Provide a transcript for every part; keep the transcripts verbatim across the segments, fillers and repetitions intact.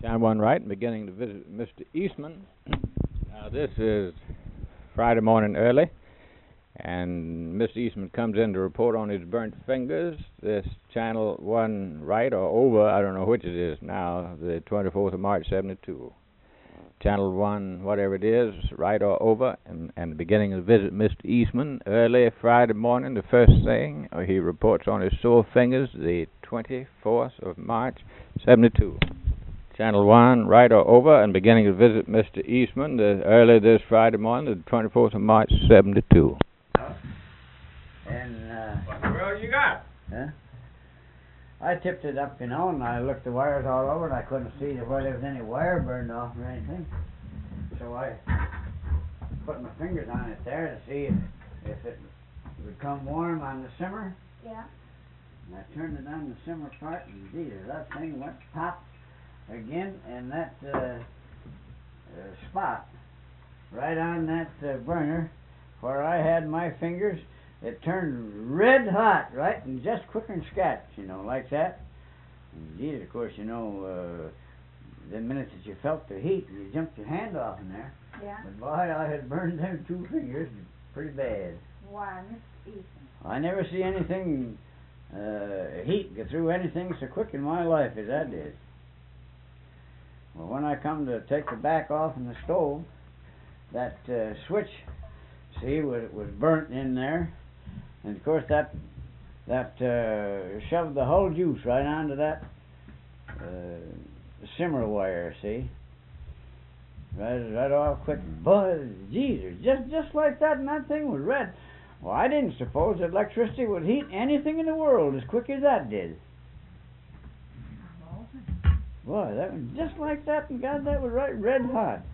Channel one right and beginning to visit Mister Eastman. Now this is Friday morning early, and Mister Eastman comes in to report on his burnt fingers. This Channel one right or over, I don't know which it is now, the twenty-fourth of March, seventy-two. Channel one, whatever it is, right or over, and, and beginning to visit Mister Eastman early Friday morning. The first thing uh, he reports on his sore fingers, the twenty-fourth of March, seventy-two. Channel one, right or over, and beginning to visit Mister Eastman the, early this Friday morning, the twenty-fourth of March, seventy-two. And, uh... What the world you got? Huh? I tipped it up, you know, and I looked the wires all over, and I couldn't see where there was any wire burned off or anything. So I put my fingers on it there to see if, if it would come warm on the simmer. Yeah. And I turned it on the simmer part, and geez, that thing went pop again, and that uh, uh, spot right on that uh, burner where I had my fingers, it turned red hot, right, and just quicker than scratch, you know, like that. And geez, of course, you know, uh, the minute that you felt the heat, you jumped your hand off in there. Yeah. But boy, I had burned them two fingers pretty bad. Why, Mister Easton? I never see anything, uh, heat go through anything so quick in my life as that did. Well, when I come to take the back off in the stove, that uh, switch, see, was, was burnt in there. And of course that that uh, shoved the whole juice right onto that uh, simmer wire, see? Right, right off quick. Buzz, Jesus, just, just like that, and that thing was red. Well, I didn't suppose that electricity would heat anything in the world as quick as that did. Boy, that was just like that, and God, that was right red hot.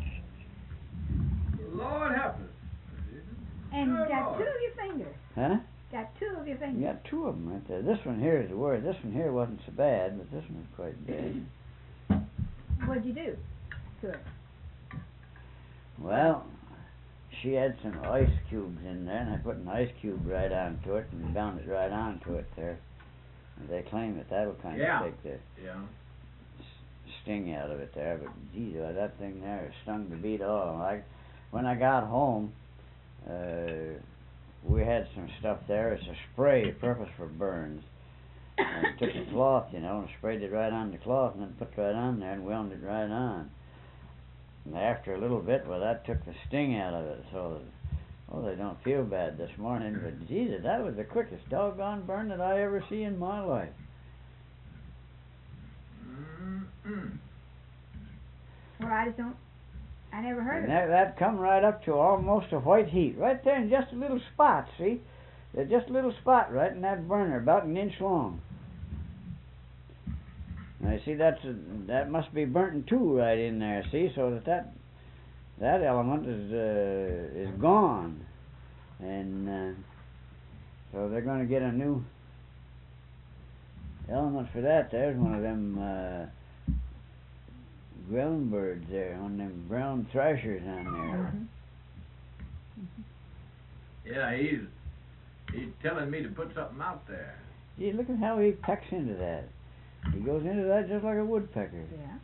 Lord help us. And you Good got Lord. two of your fingers. Huh? Got two of your fingers. You got two of them right there. This one here is the worst. This one here wasn't so bad, but this one was quite bad. What'd you do to it? Well, she had some ice cubes in there, and I put an ice cube right onto it and bound it right onto it there. And they claim that that'll kind Yeah. of take the Yeah. s- sting out of it there. But geez, uh, that thing there stung to beat all. I, when I got home, uh, we had some stuff there. It's a spray, purpose for burns. And I took a cloth, you know, and sprayed it right on the cloth, and then put it right on there and wound it right on. And after a little bit, well, that took the sting out of it. So, oh, they don't feel bad this morning. But Jesus, that was the quickest doggone burn that I ever see in my life. Mm-mm. Well, I just don't. I never heard And of that, it. that come right up to almost a white heat, right there in just a little spot, see? There's just a little spot right in that burner, about an inch long. Now, you see, that's a, that must be burnt in two right in there, see? So that that, that element is uh, is gone. And uh, so they're going to get a new element for that. There's one of them uh, ground birds there, one of them brown thrashers on there. Mm-hmm. Yeah, he's he's telling me to put something out there. Gee, look at how he pecks into that. He goes into that just like a woodpecker. Yeah.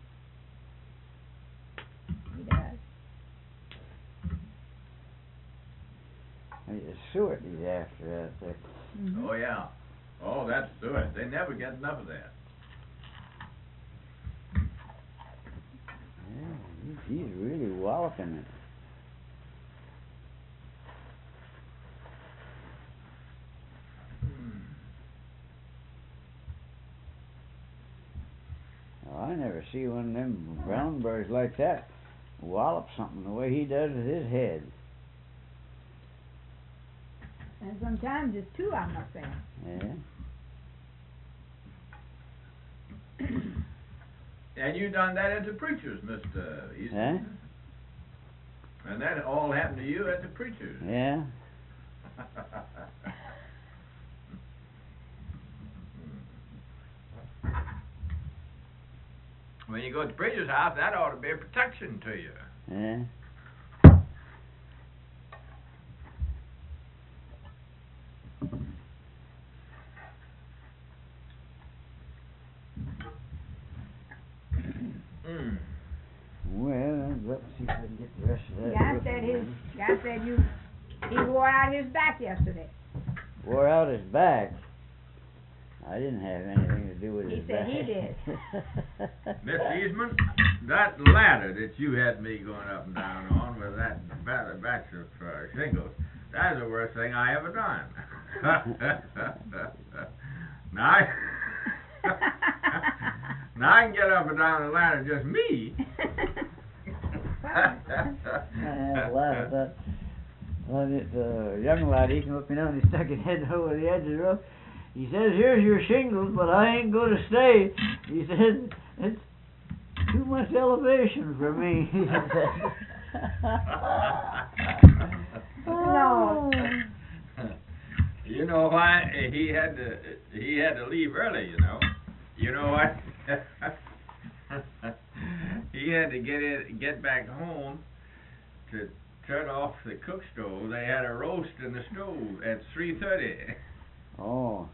He does. I mean, it's suet he's after out there. Mm-hmm. Oh yeah. Oh, that's good. They never get enough of that. Yeah, he- he's really walloping it. Hmm. Well, I never see one of them brown birds like that wallop something the way he does with his head. And sometimes there's two of them up there. Yeah. And you done that at the preacher's, Mister Easton. Huh? And that all happened to you at the preacher's. Yeah. When you go to the preacher's house, that ought to be a protection to you. Yeah. up and see if I can get the rest of that. Guy roof said his, around. guy said you, he wore out his back yesterday. Wore out his back. I didn't have anything to do with He his said back. he did. Mister Eastman, that ladder that you had me going up and down on with that ba- batch of uh, shingles, that's the worst thing I ever done. now, I, now I can get up and down the ladder, just me. I had a laugh at that. Well, the uh, young lad, he came up, you know, and he stuck his head over the edge of the roof. He says, here's your shingles, but I ain't going to stay. He says, it's too much elevation for me. He said. No. You know why he had to he had to leave early, you know. You know what? He had to get it get back home to turn off the cook stove. They had a roast in the stove at three thirty. Oh.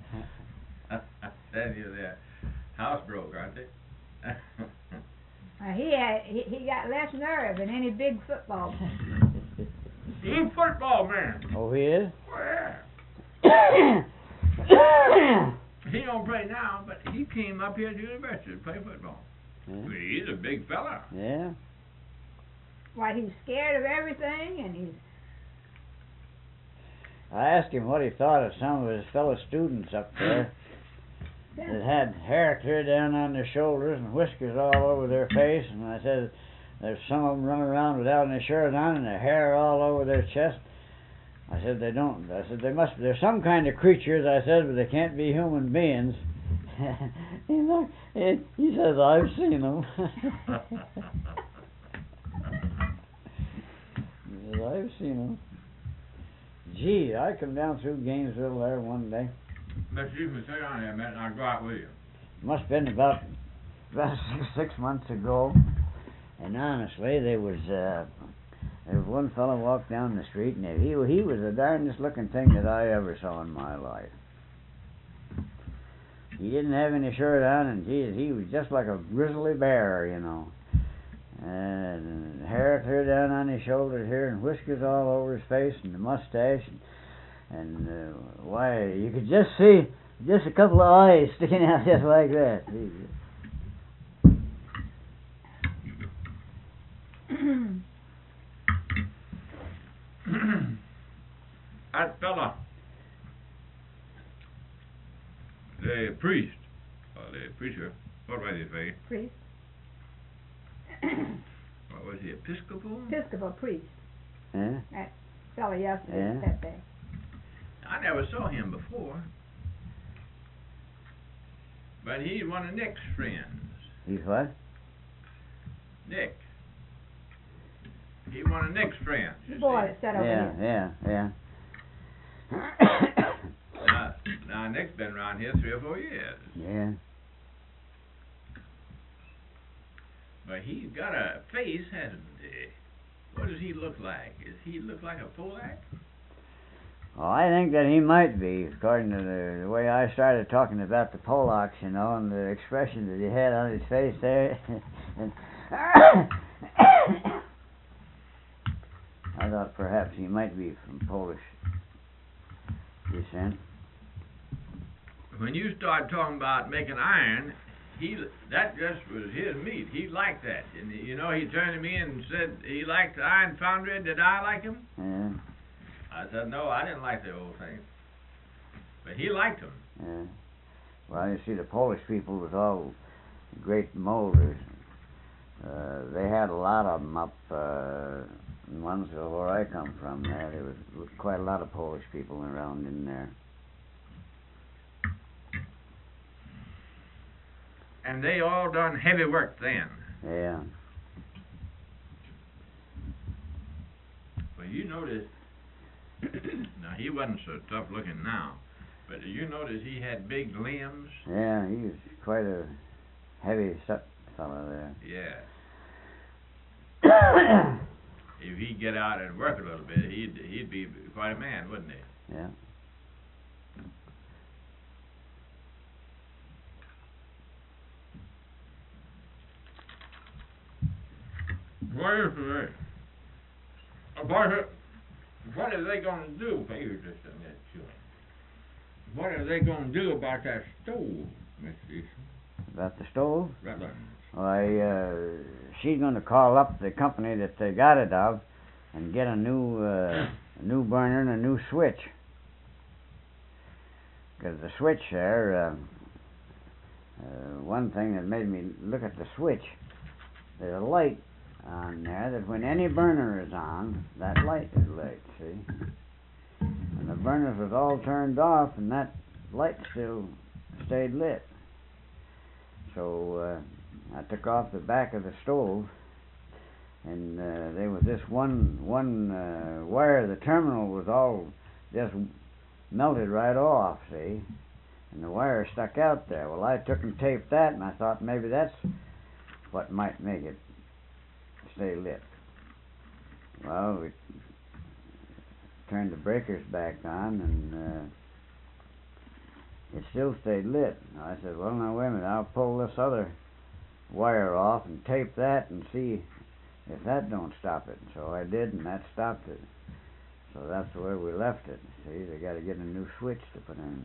Tell you, their house broke, aren't they? Uh, he had, he, he got less nerve than any big football. He's a football man. Oh, he is? Well, he don't play now, but he came up here to the university to play football. Yeah. He's a big fella. Yeah. Why, he's scared of everything, and he's, I asked him what he thought of some of his fellow students up there that had hair clear down on their shoulders and whiskers all over their face, and I said, there's some of them running around without any shirt on and their hair all over their chest. I said, they don't. I said, they must. They're some kind of creatures, I said, but they can't be human beings. he, looked, he, he says, I've seen them. He says, I've seen them. Gee, I come down through Gainesville there one day. Mister Eastman, stay on there a minute and I'll go out with you. Must have been about about six, six months ago. And honestly, there was uh, there was one fellow walked down the street, and he he was the darndest looking thing that I ever saw in my life. He didn't have any shirt on, and geez, he was just like a grizzly bear, you know. And hair clear down on his shoulders here, and whiskers all over his face, and the mustache, and, and uh, why, you could just see just a couple of eyes sticking out just like that. That fella, the priest, or the preacher, what was his name? priest, What was he, Episcopal? Episcopal priest. Yeah? That fella yesterday Yeah. said that. I never saw him before. But he's one of Nick's friends. He's what? Nick. He's one of Nick's friends. The you boy see. that sat over Yeah, here. yeah, yeah. Now, now, Nick's been around here three or four years. Yeah. But he's got a face, hasn't he? What does he look like? Does he look like a Polak? Well, I think that he might be, according to the, the way I started talking about the Polacks, you know, and the expression that he had on his face there. And I thought perhaps he might be from Polish descent. When you started talking about making iron, he that just was his meat. He liked that. And, you know, he turned to me and said he liked the iron foundry. Did I like him? Yeah, I said, no, I didn't like the old thing. But he liked them. yeah. Well, you see, the Polish people was all great molders. Uh, they had a lot of them up uh, in Lunsville, where I come from. There, there was quite a lot of Polish people around in there. And they all done heavy work then. Yeah. Well, you notice, now he wasn't so tough looking now, but did you notice he had big limbs? Yeah, he was quite a heavy set fellow there. Yeah. If he'd get out and work a little bit, he'd he'd be quite a man, wouldn't he? Yeah. What is it? What are, what are they going to do? Pay you just a minute, sure. What are they going to do about that stove, Mister Easton? About the stove? Right. Why, uh, she's going to call up the company that they got it of and get a new, uh, a new burner and a new switch. Because the switch there, uh, uh, one thing that made me look at the switch, there's a light on there that when any burner is on, that light is lit, see? And the burners was all turned off and that light still stayed lit. So uh, I took off the back of the stove, and uh, there was this one one uh, wire. The terminal was all just melted right off, see, and the wire stuck out there. Well, I took and taped that, and I thought maybe that's what might make it stay lit. Well, we turned the breakers back on, and uh, it still stayed lit. I said, well, now, wait a minute, I'll pull this other wire off and tape that and see if that don't stop it. So I did, and that stopped it. So that's the way we left it. See, they got to get a new switch to put in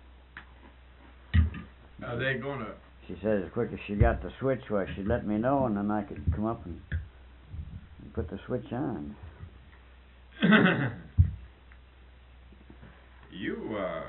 there. Are they going to... She said as quick as she got the switch, well, she'd let me know, and then I could come up and, and put the switch on. you, uh...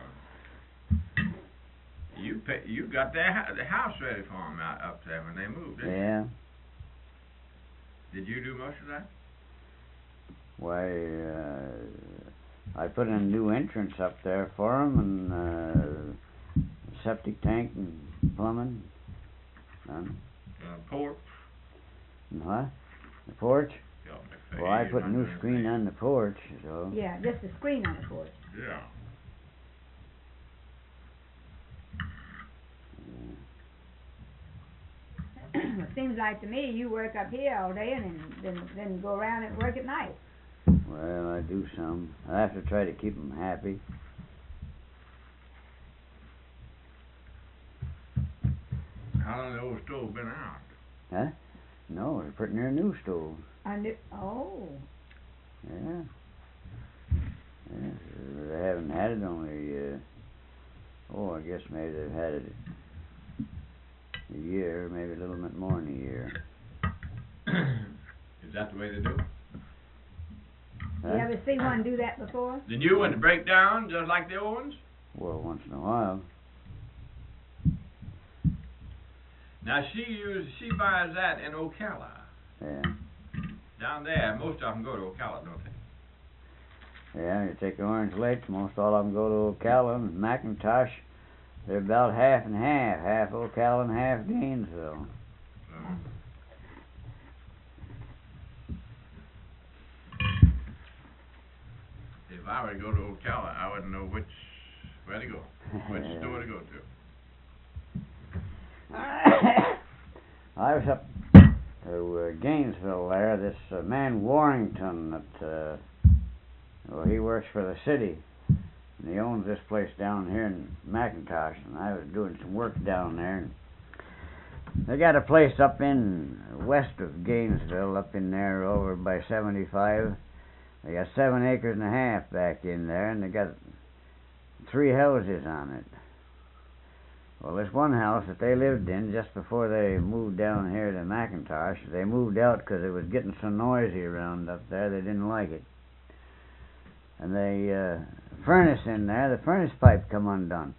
You pay, you got their, the house ready for them out up there when they moved, didn't Yeah. you? Did you do most of that? Why, uh, I put in a new entrance up there for them, and uh, septic tank and plumbing. Um, Uh, porch? and what? The porch? Yeah, they Well, I pay put a new you screen on the porch, so. Yeah, just a screen on the porch. Yeah. It seems like to me you work up here all day and then, then, then go around and work at night. Well, I do some. I have to try to keep them happy. How long the old stove been out? Huh? No, they're putting in a new stove. I knew, oh, Yeah. Yeah, they haven't had it only, uh, oh, I guess maybe they've had it a year, maybe a little bit more than a year. Is that the way they do it? Huh? you ever see one do that before? The new one break down just like the old ones? Well, once in a while. Now she uses, she buys that in Ocala. Yeah. Down there, most of them go to Ocala, don't they? Yeah, you take the Orange Lakes, most all of them go to Ocala, and McIntosh, they're about half and half, half Ocala and half Gainesville. Uh, if I were to go to Ocala, I wouldn't know which, where to go, which store to go to. I was up to uh, Gainesville there, this uh, man Warrington that, uh, well, he works for the city, and he owns this place down here in McIntosh, and I was doing some work down there, and they got a place up in west of Gainesville, up in there over by seventy-five. They got seven acres and a half back in there, and they got three houses on it. Well, this one house that they lived in just before they moved down here to McIntosh, they moved out because it was getting so noisy around up there, they didn't like it. And the uh, furnace in there, the furnace pipe come undone.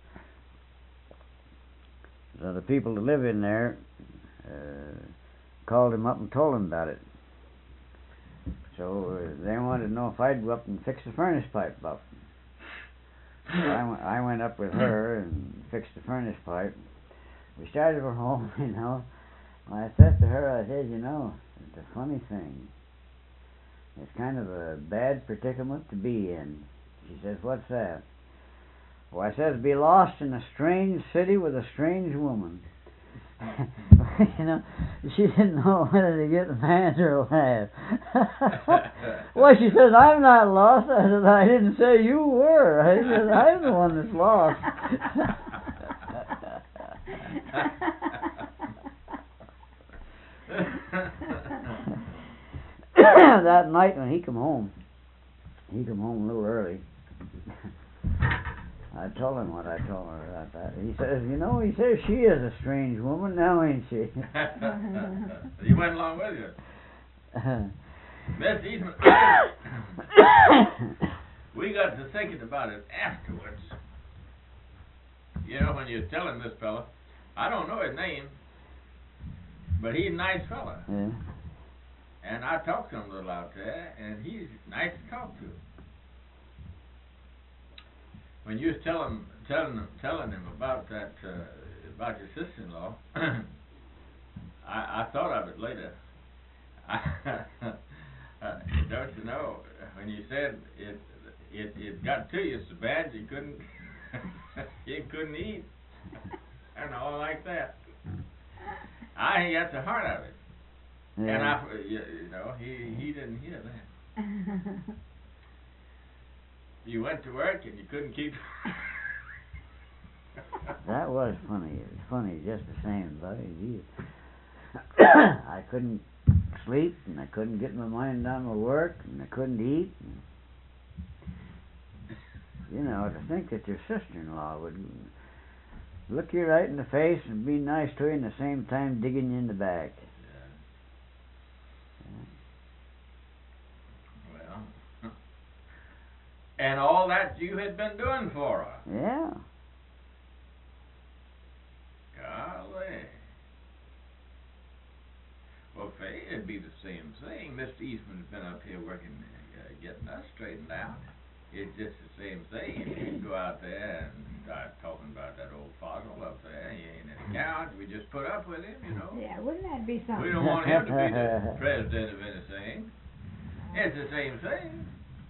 So the people that live in there uh, called him up and told him about it. So uh, they wanted to know if I'd go up and fix the furnace pipe up. So I, w- I went up with her and fixed the furnace pipe. We started for home, you know. I said to her, I said, you know, it's a funny thing. It's kind of a bad predicament to be in. She says, what's that? Well, I says, be lost in a strange city with a strange woman. You know, she didn't know whether to get mad or laugh. Well, she says, I'm not lost. I said, I didn't say you were. I said, I'm the one that's lost. that night when he come home, he come home a little early. I told him what I told her about that. He says, you know, he says, she is a strange woman now, ain't she? You went along with you. Miss Eastman, we got to thinking about it afterwards. You know, when you're telling this fella, I don't know his name, but he's a nice fella. Yeah. And I talked to him a little out there, and he's nice to talk to. When you was telling telling him telling him about that uh, about your sister-in-law, I I thought of it later. uh, don't you know when you said it it it got to you so bad you couldn't you couldn't eat and all like that. I he got the heart of it, Yeah. and I you, you know he he didn't hear that. You went to work and you couldn't keep. That was funny. It was funny just the same, buddy. Gee. I couldn't sleep, and I couldn't get my mind on my work, and I couldn't eat. And, you know, to think that your sister-in-law would look you right in the face and be nice to you, and at the same time digging you in the back. And all that you had been doing for her. Yeah. Golly. Well, Faye, it'd be the same thing. Mister Eastman's been up here working, uh, getting us straightened out. It's just the same thing. If you go out there and start talking about that old fossil up there, he ain't any count. We just put up with him, you know. Yeah, wouldn't that be something? We don't want him to be the president of anything. It's the same thing.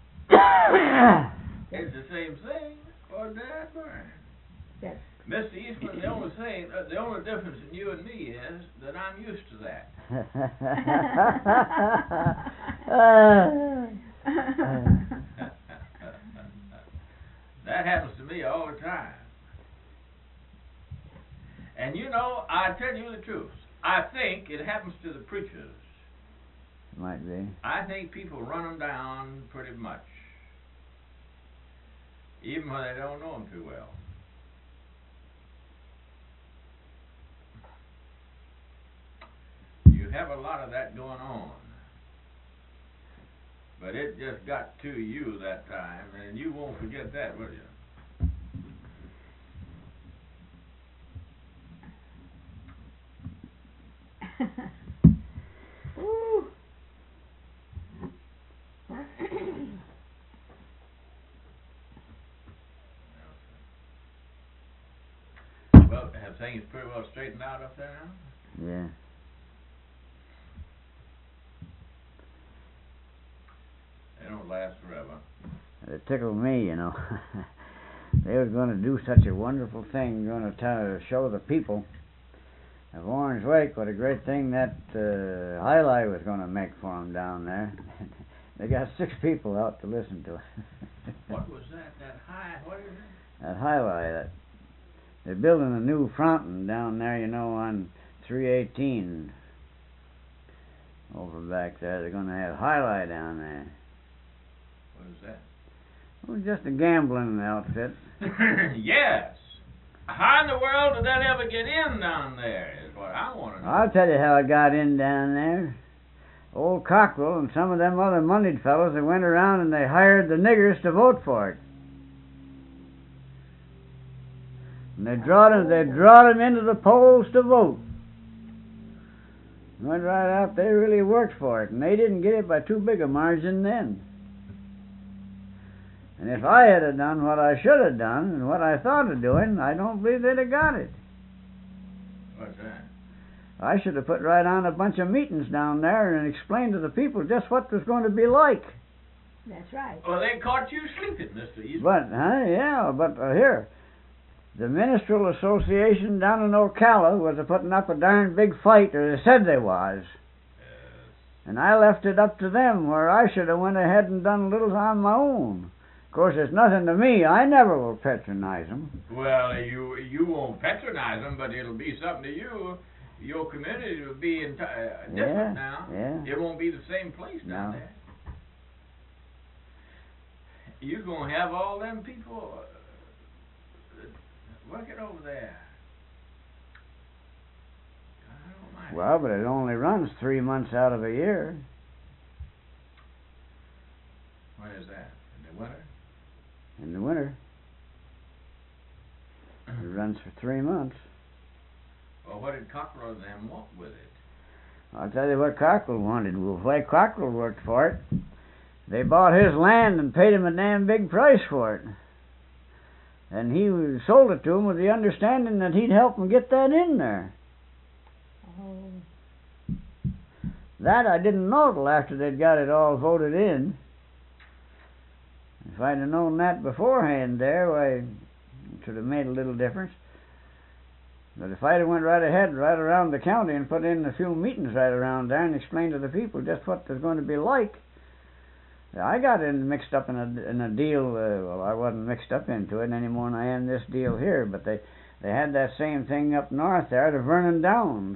It's the same thing for Dad Burns. Yes. Mister Eastman, the only thing, uh, the only difference in you and me is that I'm used to that. That happens to me all the time. And you know, I tell you the truth. I think it happens to the preachers. Might be. I think people run them down pretty much, even when they don't know them too well. You have a lot of that going on, but it just got to you that time, and you won't forget that, will you? Ooh. Well, have things pretty well straightened out up there now? Yeah. They don't last forever. It tickled me, you know. They was going to do such a wonderful thing, going to tell, show the people of Orange Lake what a great thing that uh, highlight was going to make for them down there. They got six people out to listen to it. What was that? That high? What is it? That highlight. That, they're building a new fountain down there, you know, on three eighteen. Over back there, they're going to have highlight down there. What is that? It was just a gambling outfit. Yes. How in the world did that ever get in down there is what I want to know. I'll tell you how it got in down there. Old Cockrell and some of them other moneyed fellows, they went around and they hired the niggers to vote for it. And they drawed them, they drawed them into the polls to vote. Went right out, they really worked for it, and they didn't get it by too big a margin then. And if I had have done what I should have done and what I thought of doing, I don't believe they'd have got it. What's that? I should have put right on a bunch of meetings down there and explained to the people just what it was going to be like. That's right. Well, they caught you sleeping, Mister Eastman. But, huh, yeah, but uh, here, the Minstrel Association down in Ocala was a putting up a darn big fight, or they said they was. Yes. And I left it up to them, where I should have went ahead and done a little on my own. Of course, it's nothing to me. I never will patronize them. Well, you you won't patronize them, but it'll be something to you. your community will be enti- uh, different Yeah, now. yeah. It won't be the same place down No. there. You're gonna have all them people uh, working over there. I don't mind. Well, but it only runs three months out of a year. When is that? In the winter? In the winter. It runs for three months. Well, what did Cockrell and them want with it? I'll tell you what Cockrell wanted. Well, why Cockrell worked for it. They bought his land and paid him a damn big price for it. And he sold it to him with the understanding that he'd help him get that in there. Oh. That I didn't know till after they'd got it all voted in. If I'd have known that beforehand there, why, it should have made a little difference. But if I'd have went right ahead, right around the county and put in a few meetings right around there and explained to the people just what there's going to be like, I got in mixed up in a in a deal. Uh, well, I wasn't mixed up into it any more than I am this deal here. But they they had that same thing up north there, the Vernon Downs.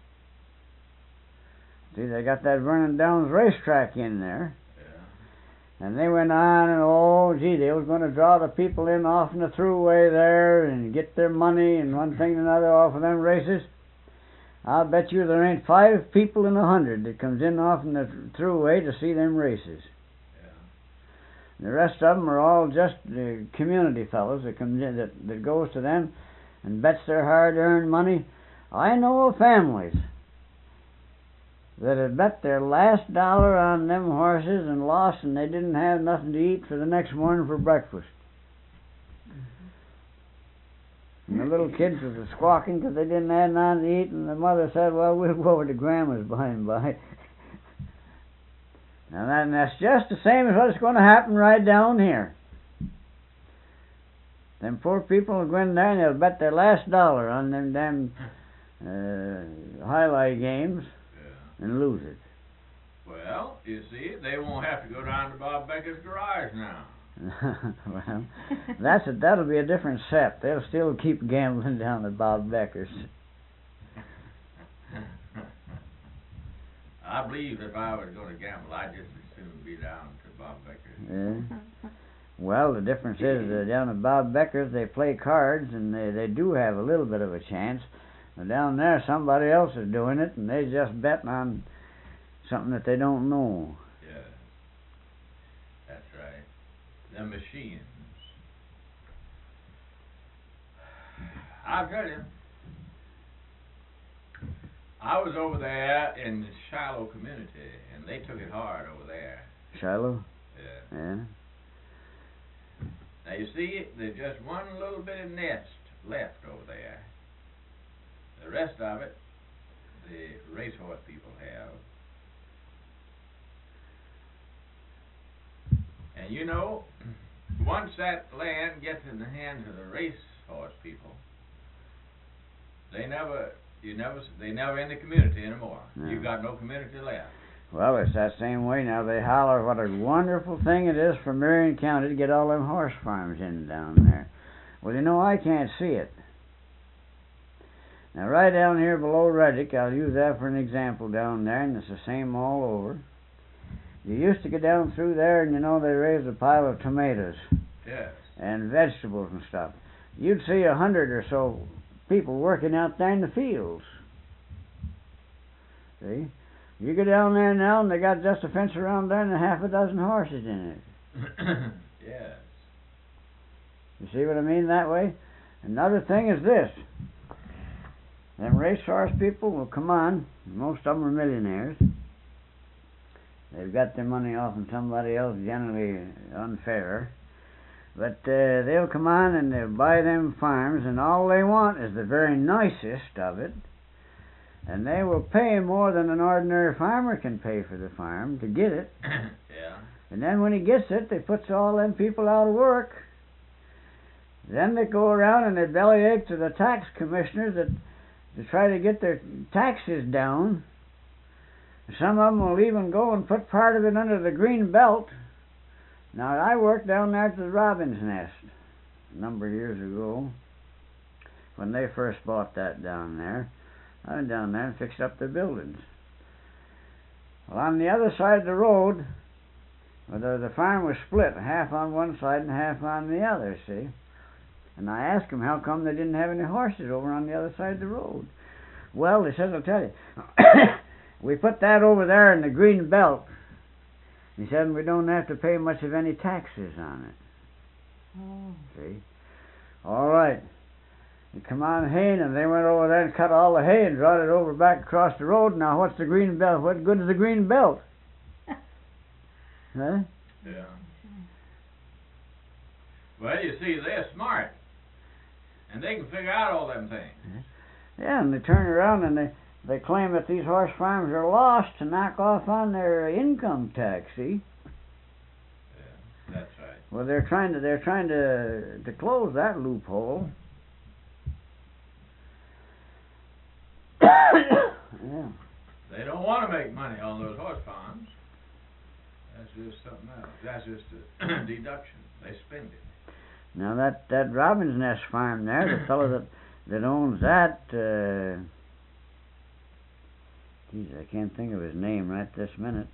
See, they got that Vernon Downs racetrack in there. And they went on and, oh, gee, they was going to draw the people in off in the throughway there and get their money and one thing and another off of them races. I'll bet you there ain't five people in a hundred that comes in off in the throughway to see them races. Yeah. The rest of them are all just the community fellows that comes in, that, that goes to them and bets their hard-earned money. I know of families that had bet their last dollar on them horses and lost, and they didn't have nothing to eat for the next morning for breakfast. And the little kids was squawking because they didn't have nothing to eat, and the mother said, well, we'll go over to Grandma's by and by. Now that, and that's just the same as what's going to happen right down here. Them poor people will go in there and they'll bet their last dollar on them damn uh, highlight games. And lose it. Well, you see, they won't have to go down to Bob Becker's garage now. Well, that's a, that'll be a different set. They'll still keep gambling down at Bob Becker's. I believe if I was going to gamble, I'd just as soon be down to Bob Becker's. Yeah. Well, the difference is that down at Bob Becker's they play cards and they, they do have a little bit of a chance. But down there, somebody else is doing it, and they just betting on something that they don't know. Yeah, that's right. The machines. I'll tell you, I was over there in the Shiloh community, and they took it hard over there. Shiloh? Yeah. Yeah. Now, you see, there's just one little bit of nest left over there. The rest of it, the racehorse people have. And you know, once that land gets in the hands of the racehorse people, they never, you never, they never in the community anymore. No. You've got no community left. Well, it's that same way now. They holler what a wonderful thing it is for Marion County to get all them horse farms in down there. Well, you know, I can't see it. Now, right down here below Reddick, I'll use that for an example down there, and it's the same all over. You used to get down through there, and you know, they raised a pile of tomatoes. Yes. And vegetables and stuff. You'd see a hundred or so people working out there in the fields. See? You go down there now, and they got just a fence around there and a half a dozen horses in it. Yes. You see what I mean that way? Another thing is this. Them racehorse people will come on. Most of them are millionaires. They've got their money off from somebody else, generally unfair. But uh, they'll come on and they'll buy them farms, and all they want is the very nicest of it. And they will pay more than an ordinary farmer can pay for the farm to get it. Yeah. And then when he gets it, they puts all them people out of work. Then they go around and they bellyache to the tax commissioners that to try to get their taxes down. Some of them will even go and put part of it under the green belt. Now, I worked down there at the Robin's Nest a number of years ago when they first bought that down there. I went down there and fixed up their buildings. Well, on the other side of the road, well, the, the farm was split, half on one side and half on the other, see? And I asked them how come they didn't have any horses over on the other side of the road. Well, they said, I'll tell you. We put that over there in the green belt. He said, we don't have to pay much of any taxes on it. Oh. See? All right. You come on haying, and they went over there and cut all the hay and brought it over back across the road. Now, what's the green belt? What good is the green belt? Huh? Yeah. Well, you see, they're smart. And they can figure out all them things. Yeah, and they turn around and they, they claim that these horse farms are lost to knock off on their income tax, see? Yeah, that's right. Well, they're trying to they're trying to to close that loophole. Yeah. They don't want to make money on those horse farms. That's just something else. That's just a deduction. They spend it. Now that that Robin's Nest farm there, the fellow that that owns that, uh, geez, I can't think of his name right this minute.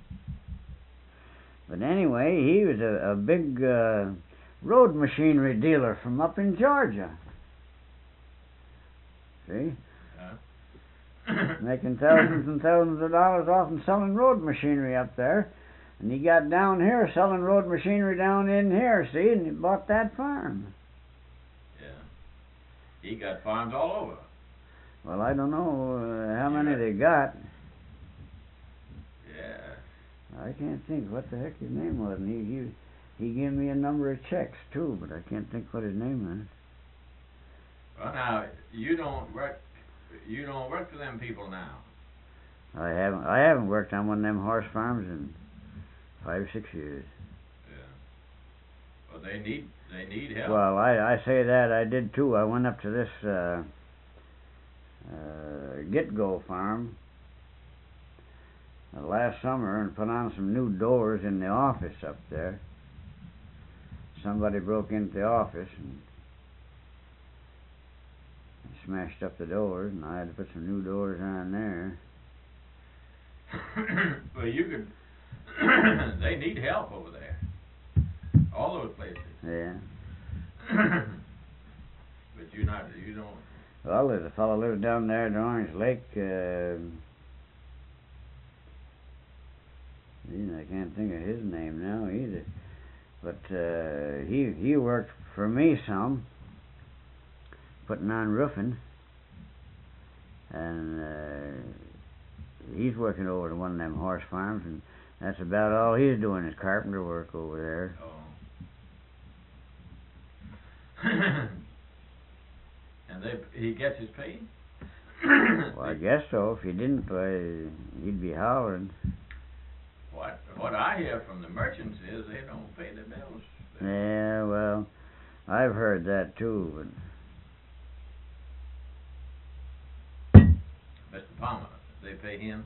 But anyway, he was a, a big uh, road machinery dealer from up in Georgia. See? Yeah. Making thousands and thousands of dollars off and selling road machinery up there. And he got down here selling road machinery down in here, see, and he bought that farm. Yeah. He got farms all over. Well, I don't know uh, how many they got. Yeah. I can't think what the heck his name was. And he, he, he gave me a number of checks, too, but I can't think what his name is. Well, now, you don't work, you don't work for them people now. I haven't, I haven't worked on one of them horse farms in five or six years. Yeah. Well, they need they need help. Well, I, I say that I did too. I went up to this uh, uh, Get Go farm uh, last summer and put on some new doors in the office up there. Somebody broke into the office and smashed up the doors, and I had to put some new doors on there. Well, you could. They need help over there. All those places. Yeah. But you're not. You don't. Well, there's a fellow lives down there at Orange Lake. Uh, I can't think of his name now either. But uh, he he worked for me some, putting on roofing, and uh, he's working over to one of them horse farms, and that's about all he's doing is carpenter work over there. Oh. And they he gets his pay? Well, I guess so. If he didn't, uh, he'd be hollering. What what I hear from the merchants is they don't pay their bills. Yeah, well, I've heard that too, but Mister Palmer, they pay him?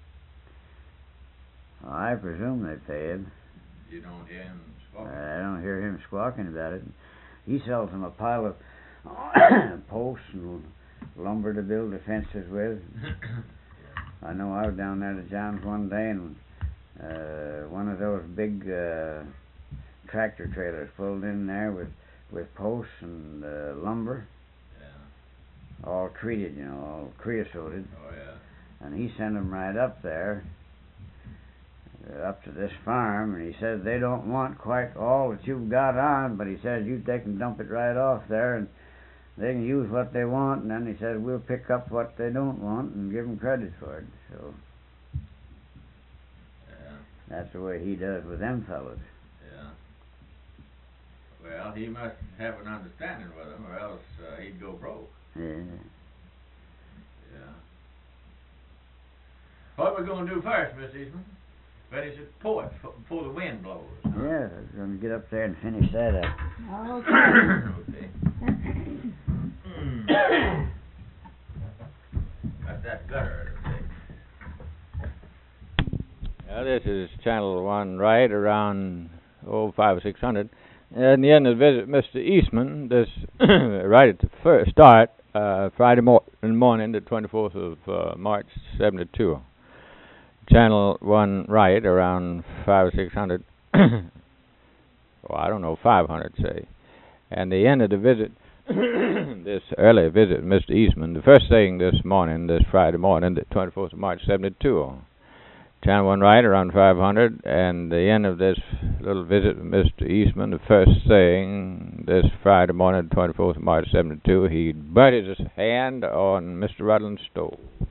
I presume they pay him. You don't hear him squawking? I don't hear him squawking about it. He sells them a pile of posts and lumber to build the fences with. I know I was down there to John's one day, and uh, one of those big uh, tractor trailers pulled in there with, with posts and uh, lumber. Yeah. All treated, you know, all creosoted. Oh, yeah. And he sent them right up there, uh, up to this farm, and he says they don't want quite all that you've got on, but he says you take and dump it right off there, and they can use what they want, and then he says we'll pick up what they don't want and give them credit for it. So Yeah. that's the way he does with them fellows. Yeah. Well, he must have an understanding with them, or else uh, he'd go broke. Yeah. Yeah. What we going to do first, Miss Eastman? Finish it pour it before the wind blows. Yeah, I'm going to get up there and finish that up. Okay. Okay. Got that gutter. Now this is channel one right around oh five or six hundred. And the end of the visit, Mister Eastman, this right at the first start, uh, Friday mor- morning, the twenty-fourth of uh, March, seventy-two. Channel one right, around five or six hundred. Well, I don't know, five hundred, say. And the end of the visit, this early visit, Mister Eastman, the first thing this morning, this Friday morning, the twenty-fourth of March, seventy-two. Channel one right, around five hundred, and the end of this little visit with Mister Eastman, the first thing, this Friday morning, the twenty-fourth of March, seventy-two, he burnt his hand on Mister Rutland's stove.